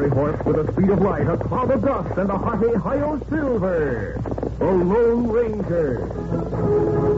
fiery horse with the speed of light, a cloud of dust, and a hearty Hi-Yo Silver, the Lone Ranger.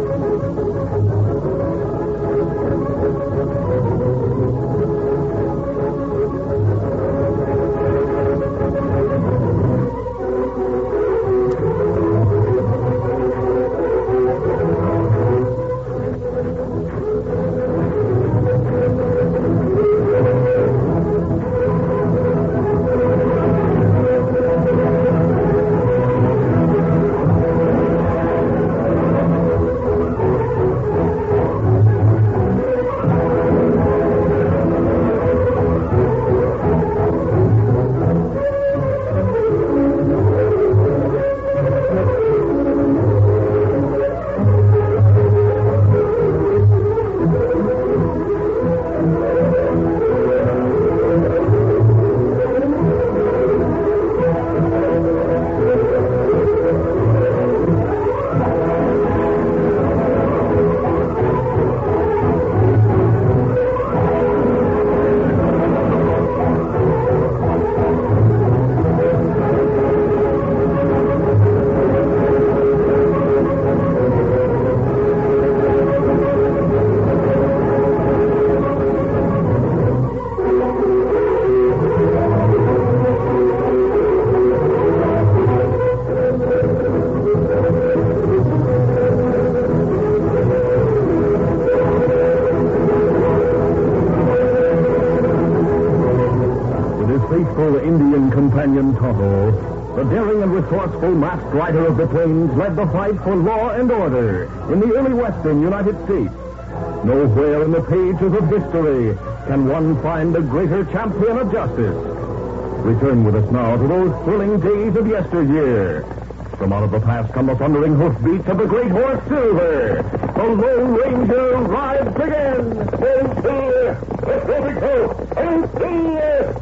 Faithful Indian companion Tonto, the daring and resourceful masked rider of the plains, led the fight for law and order in the early western United States. Nowhere in the pages of history can one find a greater champion of justice. Return with us now to those thrilling days of yesteryear. From out of the past come the thundering hoofbeats of the great horse Silver. The Lone Ranger rides again. And Silver, let's go, big toe. And Silver,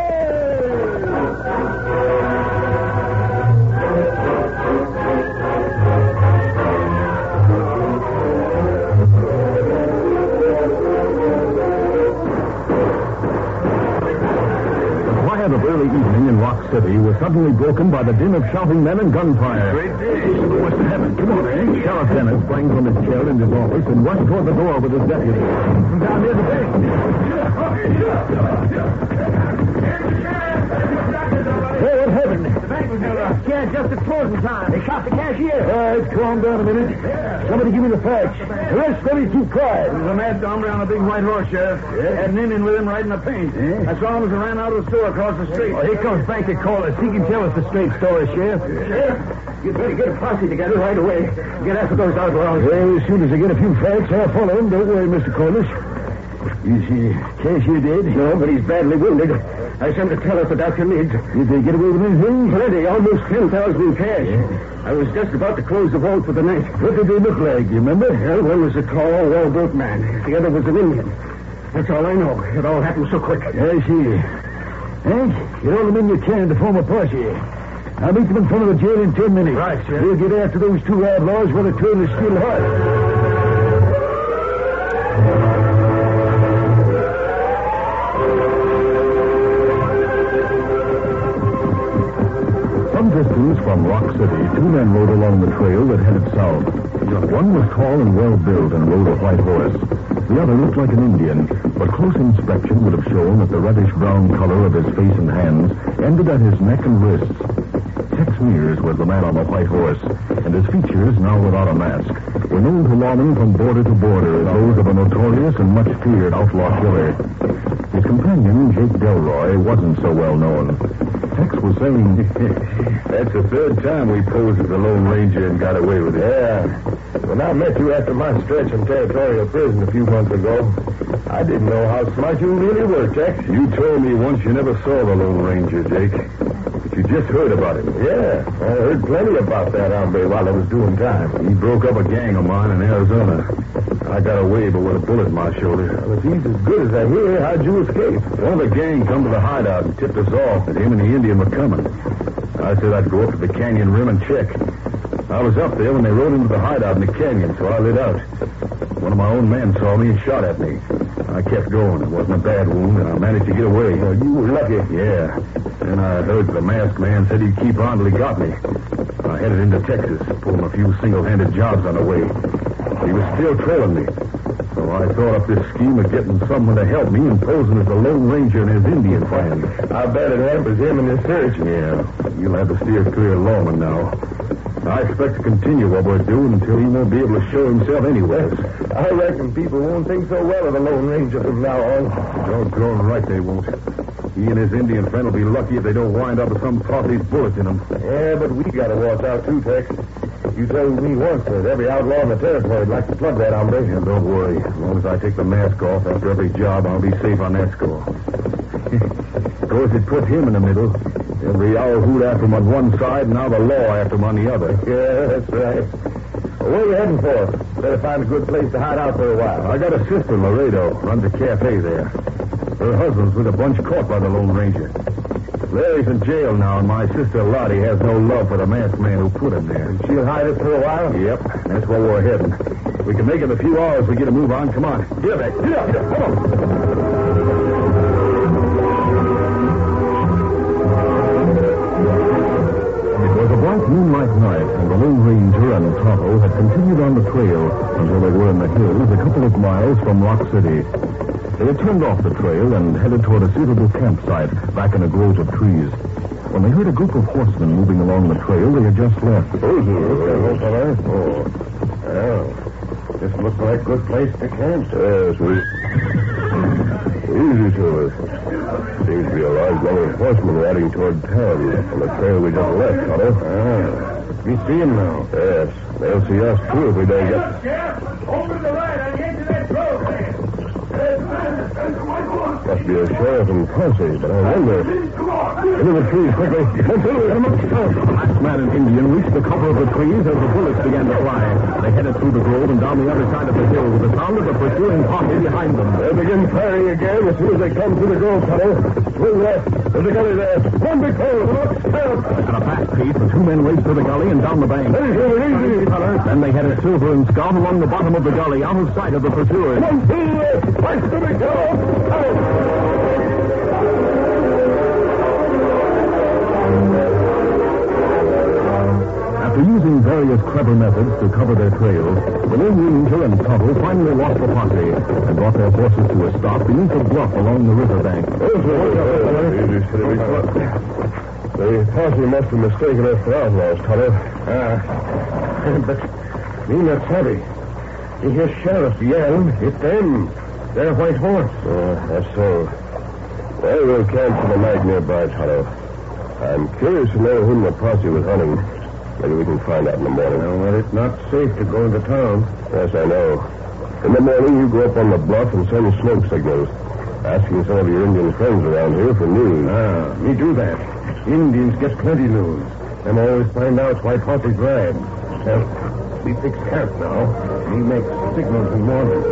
of early evening in Rock City was suddenly broken by the din of shouting men and gunfire. Great day. What's the heaven? Come on, eh? Sheriff Dennis sprang from his chair in his office and rushed toward the door with his deputy. From down near the bank. Hey, what happened? The bank was near us. Yeah, just at closing time. They shot the cashier. All right, calm down a minute. Somebody give me the facts. Arrest them, keep quiet. There's a mad hombre on a big white horse, Sheriff. Yeah? Had an Indian with him riding a paint. Yeah? I saw him as I ran out of the store across the street. Oh, here comes Banker Corliss. He can tell us the straight story, Sheriff. Sheriff, you'd better get a posse together right away. Get after those outlaws. Well, as soon as I get a few facts, I'll follow him. Don't worry, Mr. Corliss. Is Cashier dead? No, but he's badly wounded. I sent to tell us the doctor needs. Did they get away with anything? Plenty. Almost 10,000 in cash. Yeah. I was just about to close the vault for the night. What did they look like, you remember? Well, one was a tall, well-built man. The other was an Indian. That's all I know. It all happened so quick. I see. Hank, get all the men you can to form a posse. I'll meet them in front of the jail in 10 minutes. Right, Sheriff. We'll get after those two outlaws while the trail is still hot. Some distance from Rock City, two men rode along the trail that headed south. One was tall and well-built and rode a white horse. The other looked like an Indian, but close inspection would have shown that the reddish-brown color of his face and hands ended at his neck and wrists. Tex Mears was the man on the white horse, and his features, now without a mask, were known to lawmen from border to border as those of a notorious and much-feared outlaw killer. His companion, Jake Delroy, wasn't so well known. Tex was saying, That's the third time we posed as the Lone Ranger and got away with it. Yeah. When I met you after my stretch in territorial prison a few months ago, I didn't know how smart you really were, Tex. You told me once you never saw the Lone Ranger, Jake. But you just heard about him. Yeah, I heard plenty about that hombre while I was doing time. He broke up a gang of mine in Arizona. I got away, but with a bullet in my shoulder. Well, if he's as good as I hear, how'd you escape? One of the gang come to the hideout and tipped us off that him and the Indian were coming. I said I'd go up to the canyon rim and check. I was up there when they rode into the hideout in the canyon, so I lit out. One of my own men saw me and shot at me. I kept going. It wasn't a bad wound, and I managed to get away. Oh, you were lucky. Yeah. Then I heard the masked man said he'd keep on till he got me. I headed into Texas, pulled him a few single-handed jobs on the way. He was still trailing me. So I thought up this scheme of getting someone to help me and posing as the Lone Ranger and his Indian friend. I bet it hampers him in his search. Yeah. You'll have to steer clear of Lawman now. I expect to continue what we're doing until he won't be able to show himself anywhere. I reckon people won't think so well of the Lone Ranger from now on. Doggone right they won't. He and his Indian friend will be lucky if they don't wind up with some posse's bullets in them. Yeah, but we got to watch out, too, Tex. You told me once that every outlaw in the territory would like to plug that hombre. Yeah, don't worry. As long as I take the mask off after every job, I'll be safe on that score. Of course, it put him in the middle. Every hour hoot after him on one side, and now the law after him on the other. Yeah, that's right. Well, where are you heading for? Better find a good place to hide out for a while. I got a sister in Laredo. Runs a cafe there. Her husband's with a bunch caught by the Lone Ranger. Larry's in jail now, and my sister Lottie has no love for the masked man who put him there. And she'll hide it for a while? Yep, that's where we're heading. We can make it in a few hours. We get a move on. Come on. Get up, Beck. Get up. Come on. It was a bright moonlight night, and the Lone Ranger and Tonto had continued on the trail until they were in the hills a couple of miles from Rock City. They had turned off the trail and headed toward a suitable campsite back in a grove of trees. When they heard a group of horsemen moving along the trail they had just left. Well, this looks like a good place to camp. Yes, easy to us. Seems to be a large number of horsemen riding toward town on the trail we just left, Tonto. We see them now. Yes, they'll see us, too, if we don't get... Over to the right on the edge of that grove. Must be a sheriff and posse, but I wonder... Into the trees, quickly. The man and Indian reached the cover of the trees as the bullets began to fly. They headed through the grove and down the other side of the hill with the sound of the pursuing posse behind them. They'll begin firing again as soon as they come through the grove, Tonto. Swing left. There's a gully there. One big hole. Look, help. At a fast pace, the two men raced to the gully and down the bank. Easy, fella. Then they headed Silver and Scout along the bottom of the gully, out of sight of the pursuers. One, two, right to the grove. After using various clever methods to cover their trail, the Lone Ranger and Tonto finally lost the posse and brought their horses to a stop beneath a bluff along the riverbank. The posse must have mistaken us for outlaws, Tonto. But me not savvy. You hear sheriff yell, it's them. They're White Horse. That's so. Well, we'll camp for the night nearby, Tonto. I'm curious to know whom the posse was hunting. Maybe we can find out in the morning. Well, it's not safe to go into town. Yes, I know. In the morning, you go up on the bluff and send smoke signals, asking some of your Indian friends around here for news. Me do that. Indians get plenty news. Them always find out White Horse's ride. Well, we fix camp now. Me make signals in the morning.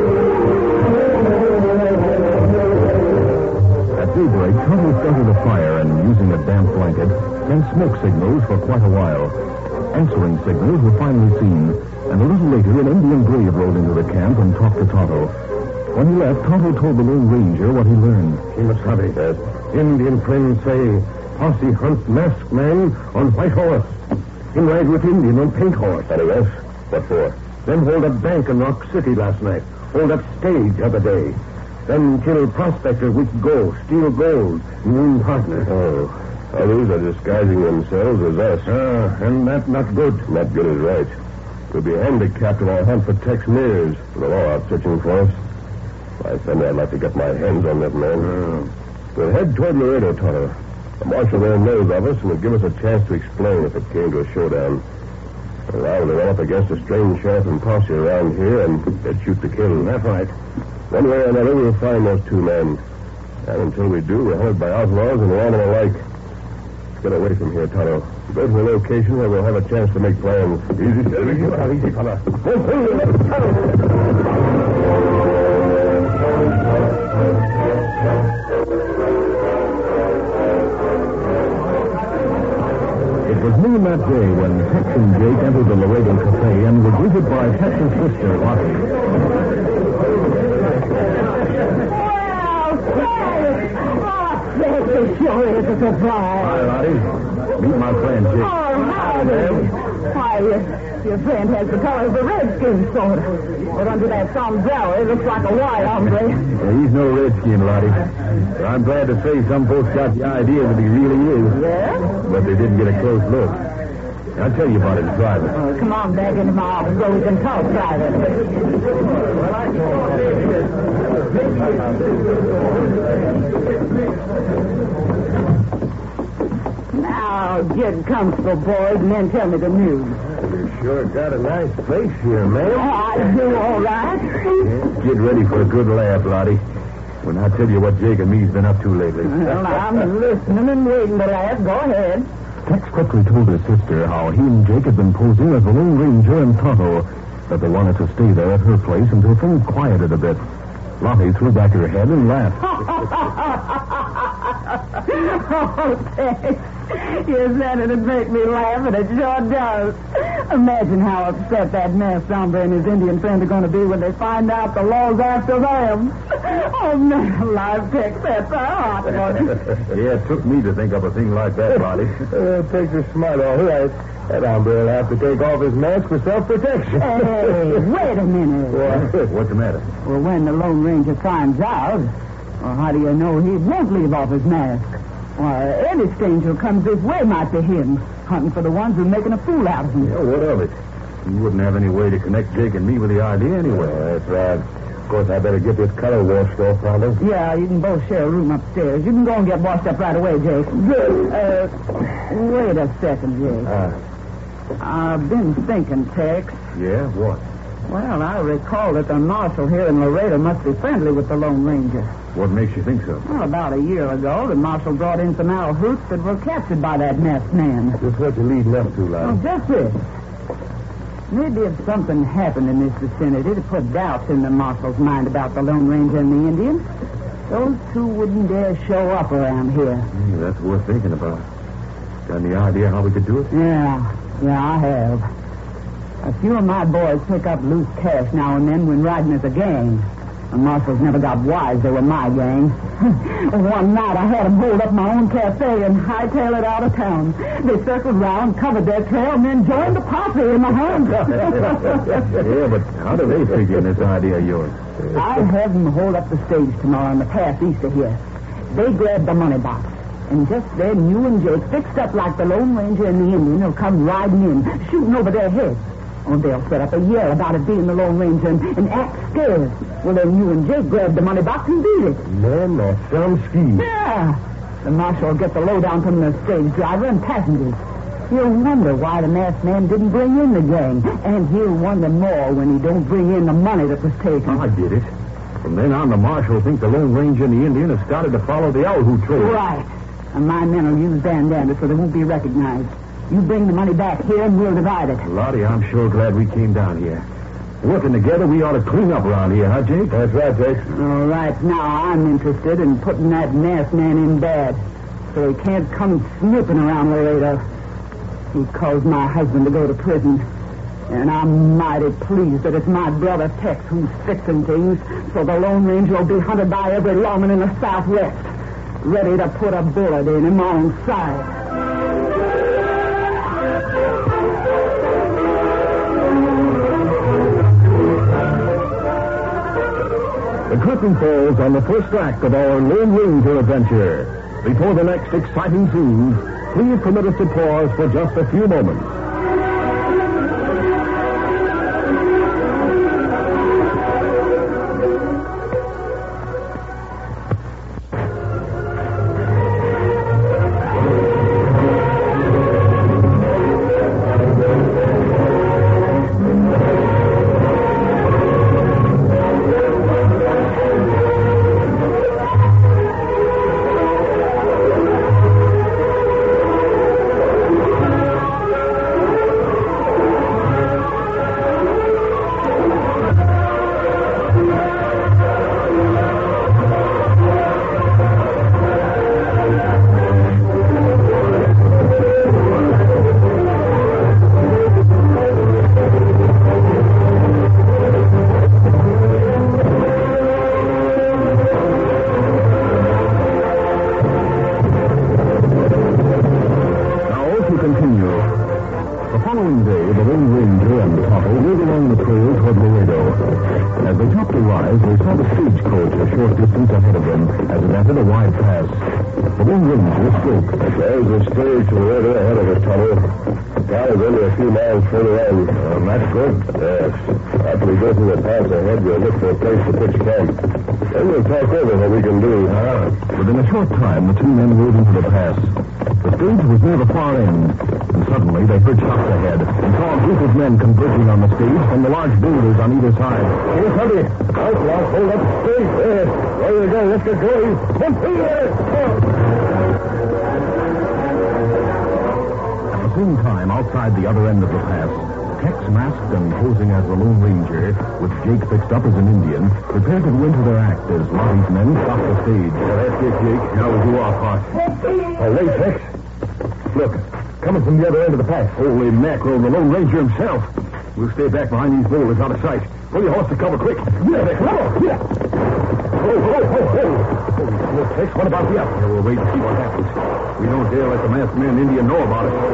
At daybreak, Tonto started a fire and, using a damp blanket, sent smoke signals for quite a while. Answering signals were finally seen, and a little later an Indian brave rode into the camp and talked to Tonto. When he left, Tonto told the Lone Ranger what he learned. Kimasabi, Indian friends say posse hunt masked man on White Horse. Him ride with Indian on Pink Horse. Anything else? What for? Then hold up bank in Rock City last night. Hold up stage other day. Then kill prospector week ago, steal gold, moon partner. Oh, others are disguising themselves as us. And that not good. Not good is right. We'll be handicapped in our hunt for Tex Mears, with the law out searching for us. I think I'd like to get my hands on that man. We'll head toward Laredo, Tonto. The marshal there knows of us and will give us a chance to explain if it came to a showdown. Well, I will run up against a strange sheriff and posse around here and they'd shoot to kill. That's right. One way or another, we'll find those two men. And until we do, we're hunted by outlaws and lawmen alike. Let's get away from here, Tonto. Go to a location where we'll have a chance to make plans. Easy, fella. It was noon that day when Tex and Jake entered the Laredo Cafe and were greeted by Tex's sister, Lottie. it's a surprise. Hi, Lottie. Meet my friend, Jake. Oh, howdy. Why, your friend has the color of a redskin, sort of. But under that sombrero, he looks like a white hombre. He's no redskin, Lottie. But I'm glad to say some folks got the idea that he really is. Yeah? But they didn't get a close look. I'll tell you about it in private. Oh, come on back into my office so we can talk privately. Now, get comfortable, boys, and then tell me the news. You sure got a nice place here, ma'am. Oh, I do all right. Get ready for a good laugh, Lottie. When I tell you what Jake and me's been up to lately. Well, I'm listening and waiting to laugh. Go ahead. Tex quickly told his sister how he and Jake had been posing as the Lone Ranger and Tonto, that they wanted to stay there at her place until things quieted a bit. Lottie threw back her head and laughed. Oh, Tex. You said it'd make me laugh, and it sure does. Imagine how upset that masked hombre and his Indian friend are going to be when they find out the law's after them. Oh, man alive, Tex, that's a hot one. Yeah, it took me to think up a thing like that, Lottie. Takes her smart, all right. That hombre will have to take off his mask for self-protection. Hey, wait a minute. What's the matter? Well, when the Lone Ranger finds out, well, how do you know he won't leave off his mask? Why, any stranger who comes this way might be him, hunting for the ones who are making a fool out of him. Yeah, what of it? You wouldn't have any way to connect Jake and me with the idea anyway. That's right. Of course, I better get this color washed off, Pronto. Yeah, you can both share a room upstairs. You can go and get washed up right away, Jake. Good. Wait a second, Jake. I've been thinking, Tex. Yeah, what? Well, I recall that the marshal here in Laredo must be friendly with the Lone Ranger. What makes you think so? Well, about a year ago, the marshal brought in some owl hoots that were captured by that masked man. Just what you're leading up to, Well, Lottie. just this. Maybe if something happened in this vicinity to put doubts in the marshal's mind about the Lone Ranger and the Indian, those two wouldn't dare show up around here. Yeah, that's worth thinking about. Got any idea how we could do it? Yeah, I have. A few of my boys pick up loose cash now and then when riding as a gang. The marshals never got wise they were my gang. One night I had them hold up my own cafe and hightail it out of town. They circled round, covered their trail, and then joined the posse in my home. Yeah, but how do they figure in this idea of yours? I'll have them hold up the stage tomorrow on the path east of here. They grab the money box. And just then, you and Jake, fixed up like the Lone Ranger and the Indian, will come riding in, shooting over their heads. Oh, they'll set up a yell about it being the Lone Ranger and act scared. Well, then you and Jake grab the money box and beat it. Man, that sounds scheme. Yeah. The marshal will get the lowdown from the stage driver and passengers. He'll wonder why the masked man didn't bring in the gang. And he'll wonder more when he don't bring in the money that was taken. I get it. From then on, the marshal will think the Lone Ranger and the Indian have started to follow the owl hoot trail. Right. And my men will use bandanas so they won't be recognized. You bring the money back here and we'll divide it. Lottie, I'm sure glad we came down here. Working together, we ought to clean up around here, huh, Jake? That's right, Jake. All right, now I'm interested in putting that masked man in bed so he can't come snooping around Laredo. He caused my husband to go to prison. And I'm mighty pleased that it's my brother Tex who's fixing things so the Lone Ranger will be hunted by every lawman in the Southwest, ready to put a bullet in him on sight. The curtain falls on the first act of our Lone Ranger adventure. Before the next exciting scenes, please permit us to pause for just a few moments. they saw the stagecoach a short distance ahead of them as it entered a wide pass. The Lone Ranger spoke. There's a stage right ahead of us, Tonto. The town is only a few miles further on. That's good. Yes. After we go through the pass ahead, we'll look for a place to pitch camp. Then we'll talk over what we can do. Within a short time, the two men rode into the pass. The stage was near the far end, and suddenly they heard shots ahead and saw a group of men converging on the stage from the large boulders on either side. Hey, Tubby. Outlaw, hold up straight. There you go. Let's get going. One, two, At the same time, outside the other end of the pass, Tex, masked and posing as the Lone Ranger, with Jake fixed up as an Indian, prepared to go into their act as Lottie's men stopped the stage. That's it, Jake. Now we'll do our part. wait, Tex. Look, coming from the other end of the pass. Holy mackerel, the Lone Ranger himself. We'll stay back behind these boulders out of sight. Pull your horse to cover quick. Yeah, Tex. Come on. Yeah. Holy Tex, what about the other? We'll wait and see what happens. We don't dare let the masked man Indian know about it.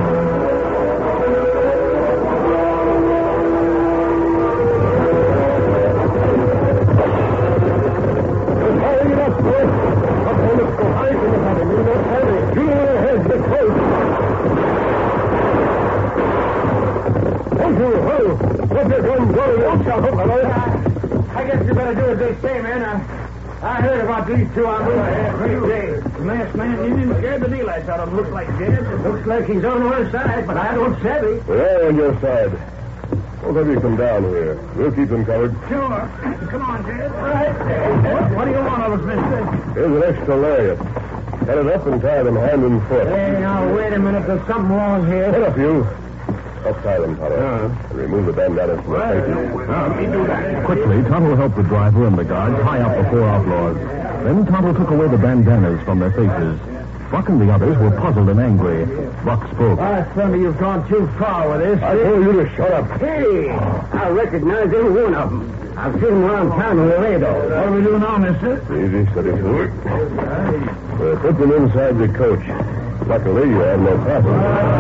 I guess you better do as they say, man. I heard about these two on Route 3. The masked man Indian scared the daylights out of him. Looks like dead. Looks like he's on our side, but I don't savvy. We're all on your side. Both of you come down here. We'll keep them covered. Sure. Come on, Jed. All right. What do you want of us, mister? Here's an extra lariat. Cut it up and tie them hand and foot. Hey, now, wait a minute. There's something wrong here. Get up, you. Help tie them, Tonto. And remove the bandana from the faces. Let me do that. Quickly, Tonto helped the driver and the guard tie up the four outlaws. Then Tonto took away the bandanas from their faces. Buck and the others were puzzled and angry. Buck spoke. Thunder, you've gone too far with this. I told you to shut up. Hey, I recognize every one of them. I've seen them around town in Laredo. What do we do now, mister? Easy, steady, fool. We'll put them inside the coach. Luckily, you have no problem.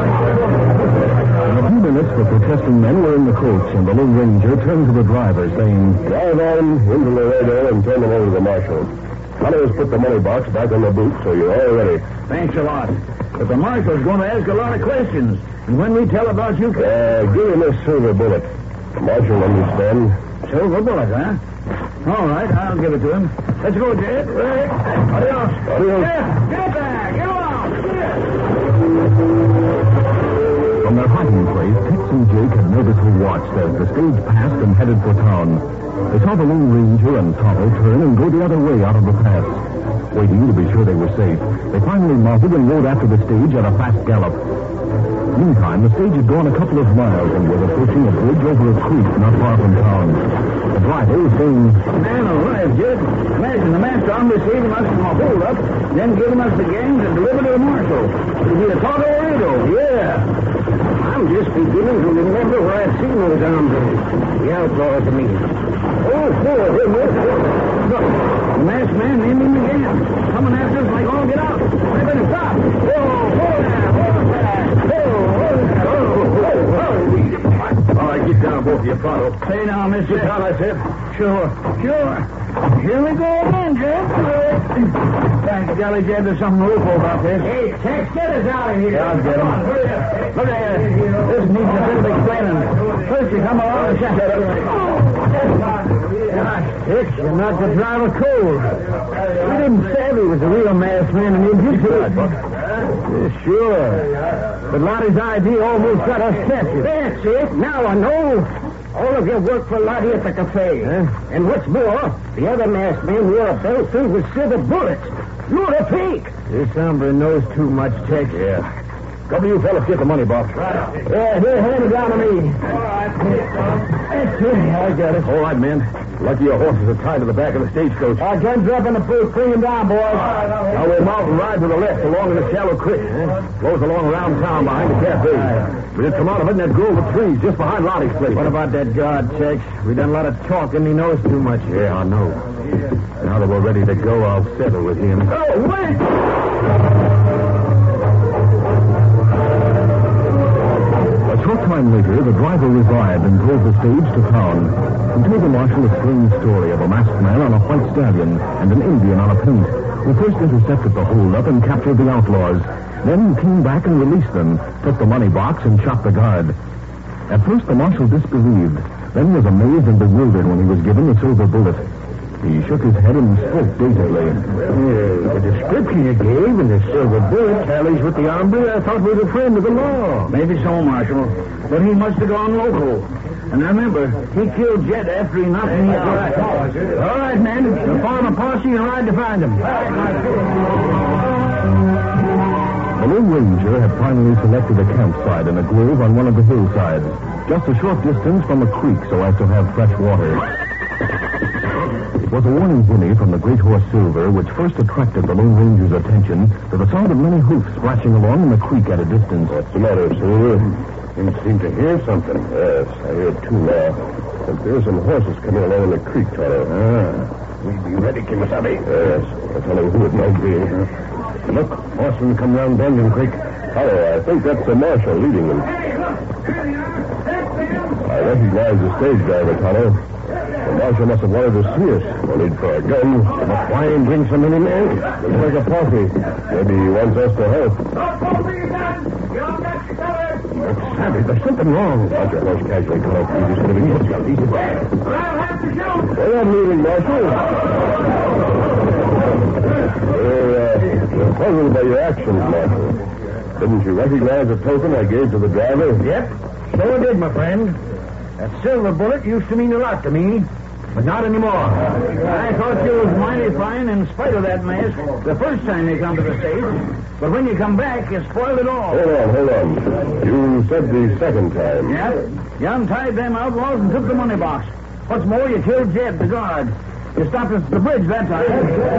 In a few minutes, the protesting men were in the coach, and the Lone Ranger turned to the driver, saying, Drive on into Laredo and turn them over to the marshal. Tonto has put the money box back in the boot, so you're all ready. Thanks a lot. But the marshal's going to ask a lot of questions. And when we tell about you... Give him this silver bullet. The marshal understands. Silver bullet, huh? All right, I'll give it to him. Let's go, Jed. Right. Adios. Adios. Yeah, get back. Get along. From their hiding place, Tex and Jake had nervously watched as the stage passed and headed for town. They saw the Lone Ranger and Tonto turn and go the other way out of the pass. Waiting to be sure they were safe, they finally mounted and rode after the stage at a fast gallop. Meantime, the stage had gone a couple of miles and was approaching a bridge over a creek not far from town. The driver was saying, Man alive, Jed. Imagine the master hombre saving us from a holdup, then giving us the gangs and deliver to the marshal. It'll be a Tonto Laredo. Yeah. I'm just beginning to remember where I've seen those hombres. The outlaws, I mean. Oh, Look, the masked man Indian again. Coming after us like all get out. I better stop. All right, get down, both of you, Tonto. Hey now, mister. Get down, I said. Sure. Here we go again, Jed. Thanks, golly, Jed, there's some loophole about this. Hey, Tex, get us out of here. Yeah, I'll get him. Look at this. This needs a bit of explaining. First, you come along and shut up. Tex, you're not the driver cold. We didn't say he was a real masked man and Indian. Sure. But Lottie's idea almost got us captured. That's it. Now I know. All of you work for Lottie at the cafe. And what's more, the other masked man wore a belt filled with silver bullets. You're a fake. This hombre knows too much, Tex. Yeah. Couple of you fellas get the money box. Right. Yeah, here, hand it down to me. All right. That's it. I got it. All right, men. Lucky your horses are tied to the back of the stagecoach. Our guns up in the booth. Bring him down, boys. Now we'll mount and ride to the left along in the shallow creek. Flows along around town behind the cafe. We just come out of it in that grove of trees just behind Lottie's place. What about that guard, Tex? We done a lot of talking. He knows too much. Yeah, I know. Now that we're ready to go, I'll settle with him. Oh, wait! A short time later, the driver revived and drove the stage to town. He told the marshal a strange story of a masked man on a white stallion and an Indian on a paint, who first intercepted the holdup and captured the outlaws, then came back and released them, took the money box, and shot the guard. At first, the marshal disbelieved, then was amazed and bewildered when he was given the silver bullet. He shook his head and spoke dazedly. The description you gave and the silver bullet tallies with the hombre I thought was a friend of the law. Maybe so, Marshal. But he must have gone local. And remember, he killed Jed after he knocked me out. All right, men. We'll form a posse and ride to find him. The Lone Ranger had finally selected a campsite in a grove on one of the hillsides, just a short distance from a creek so as to have fresh water. It was a warning whinny from the great horse Silver which first attracted the Lone Ranger's attention to the sound of many hoofs splashing along in the creek at a distance. What's the matter, Silver? You seem to hear something. Yes, I hear it too now. And there are some horses coming along in the creek, Tonto. We'll be ready, Kimasabi. Yes, I'll tell you who it might be. Look, horsemen come round bend in creek. Tonto, I think that's the marshal leading them. I recognize the stage driver, Tonto. The marshal must have wanted to see us. No need for a gun. Why and bring so many men? Looks like a posse. Maybe he wants us to help. Savvy, there's something wrong. Watch your horse casually, Tonto. Easy, sort of easy. I'll have to shoot. Where I'm leading, Marshal. You're puzzled by your actions, Marshal. Didn't you recognize the token I gave to the driver? Yep, so I did, my friend. That silver bullet used to mean a lot to me, but not anymore. I thought you was mighty fine in spite of that mask the first time you come to the stage, but when you come back, you spoiled it all. Hold on. You said the second time. Yep, you untied them outlaws and took the money box. What's more, you killed Jed, the guard. You stopped us at the bridge that time.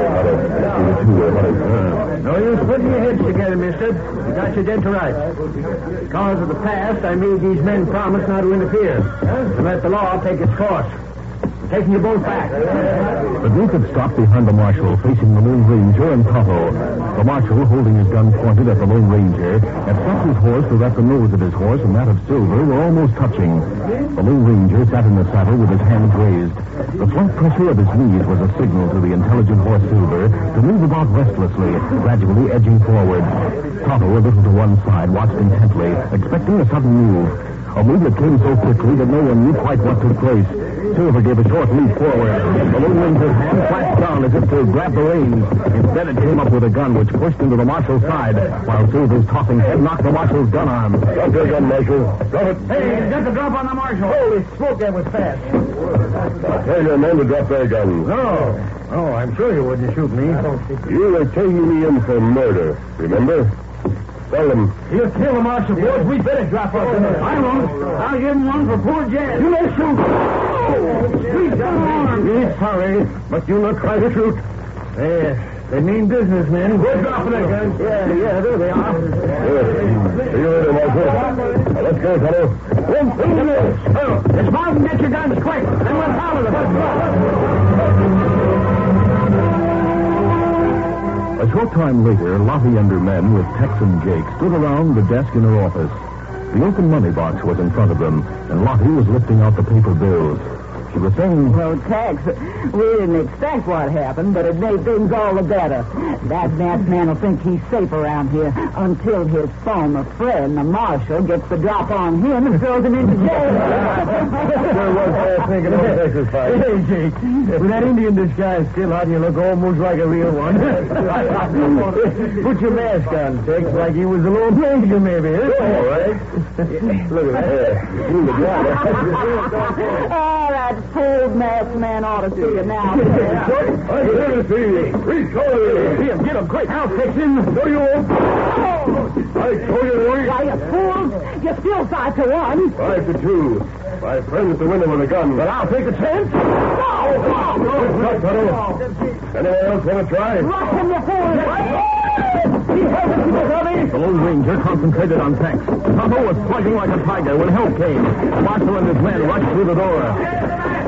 No use putting your heads together, mister. You got you dead to rights. Because of the past, I made these men promise not to interfere. And let the law take its course. I'm taking you both back. The group had stopped behind the marshal, facing the Lone Ranger and Tonto. The marshal, holding his gun pointed at the Lone Ranger, had stopped his horse so that the nose of his horse and that of Silver were almost touching. The Lone Ranger sat in the saddle with his hands raised. The slight pressure of his knees was a signal to the intelligent horse Silver to move about restlessly, gradually edging forward. Tonto, a little to one side, watched intently, expecting a sudden move. A move that came so quickly that no one knew quite what took place. Silver gave a short leap forward. The Lone Ranger's hand flashed down as if to grab the reins. Instead, it came up with a gun which pushed into the marshal's side, while Silver's tossing head knocked the marshal's gun arm. Drop your gun, Marshal. Drop it. Hey, get the drop on the marshal. Holy smoke, that was fast. Tell your men to drop their guns. No, I'm sure you wouldn't shoot me. You were taking me in for murder, remember? Tell them. He'll kill the marshal, boys. We better drop our guns. I won't. I'll give him one for poor Jed. You may shoot. He's sorry, but you'll not try to shoot. They mean business, men. We're dropping our guns. Yeah, there they are. Good. See you later, Marshal. Now, let's go, fellow. One thing to this. It's Martin, get your guns quick, and we'll follow them. A short time later, Lottie and her men with Tex and Jake stood around the desk in her office. The open money box was in front of them, and Lottie was lifting out the paper bills. She was saying, Well, Tex, we didn't expect what happened, but it made things all the better. That masked man will think he's safe around here until his former friend, the marshal, gets the drop on him and throws him into jail. Sure was fast thinking of Texas fight. Hey, Jake, with that Indian disguise still on, you look almost like a real one. Put your mask on, Tex, like you was the Lone Ranger, maybe. All right. Look at that. Oh, that fool masked man ought to see you now. I never see you. Reach over. See him, get him quick. I'll fix him. No, you won't. I told you to wait. Why, you fools! You still 5-1. 5-2. My friend at the window with a gun. But I'll take a chance. Good shot, Tonto. Anyone else want to try? Rush him, you fools! The Lone Ranger concentrated on Tex. Tonto was slugging like a tiger when help came. The marshal and his men rushed through the door.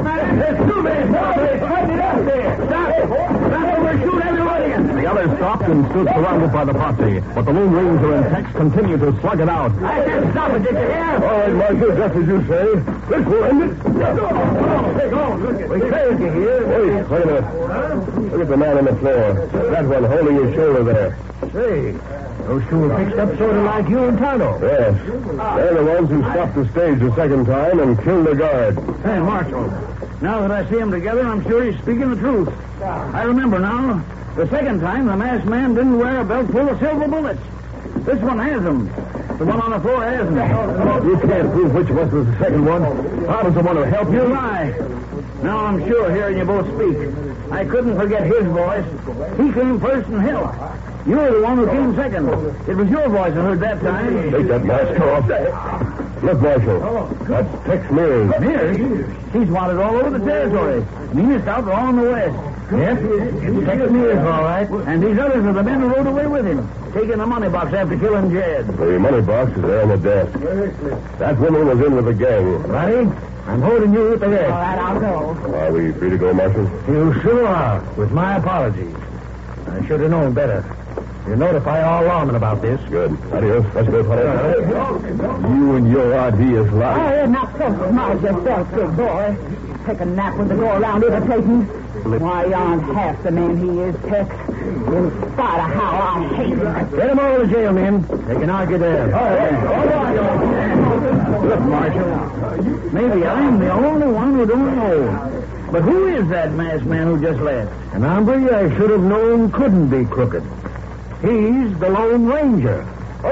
There's two men. Fight it up there. Stop it. Stop it. We'll shoot everybody. The others stopped Winston stood surrounded by the posse, but the Lone Ranger and Tex continued to slug it out. I can't stop it, did you hear? All right, Marshal, just as you say. This will end it. We failed you here. Wait a minute. Look at the man on the floor. That one holding his shoulder there. Say, those two were fixed up sort of like you and Tonto. Yes. They're the ones who stopped the stage the second time and killed the guard. Hey, Marshal, now that I see them together, I'm sure he's speaking the truth. I remember now. The second time, the masked man didn't wear a belt full of silver bullets. This one has them. The one on the floor hasn't. You can't prove which was the second one. I was the one who helped You you. lie. Now I'm sure hearing you both speak. I couldn't forget his voice. He came first and helped. You were the one who came second. It was your voice I heard that time. Take that mask off. Look, Marshal. That's Tex Mears. Mears? He's wanted all over the territory. Meanest outlaw in the West. Yep, it's Tex Mears, all right. And these others are the men who rode away with him, taking the money box after killing Jed. The money box is there on the desk. That woman was in with the gang. Buddy, I'm holding you with the All head. right, I'll go. Are we free to go, Marshal? You sure are, with my apologies. I should have known better. You notify all lawmen about this. Good. Adios. Let's go, fellas. You and your ideas lie. Oh, you're not so smart yourself, big boy. Take a nap when they go around irritating. Why, you aren't half the man he is, Tex. In spite of how I hate him. Get them over to jail, men. They can argue there. Look, Marshal, maybe I'm the only one who don't know. But who is that masked man who just left? An hombre I should have known couldn't be crooked. He's the Lone Ranger.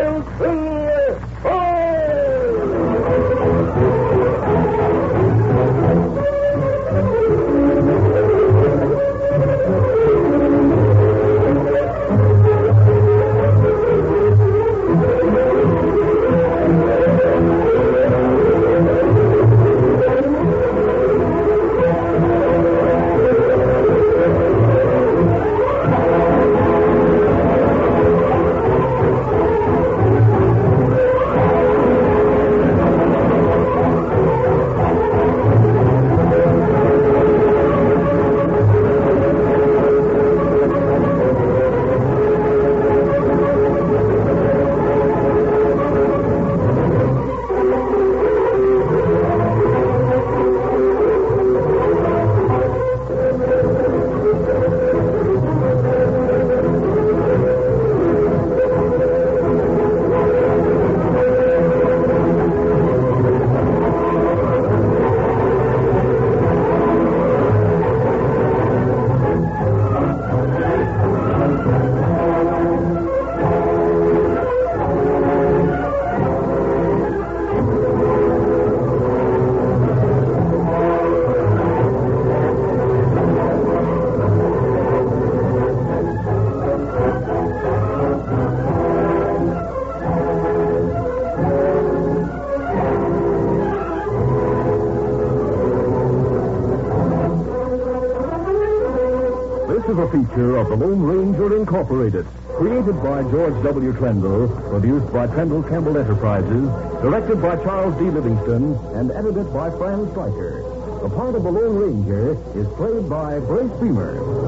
This is a feature of the Lone Ranger Incorporated, created by George W. Trendle, produced by Trendle Campbell Enterprises, directed by Charles D. Livingston, and edited by Fran Stryker. The part of the Lone Ranger is played by Brace Beamer.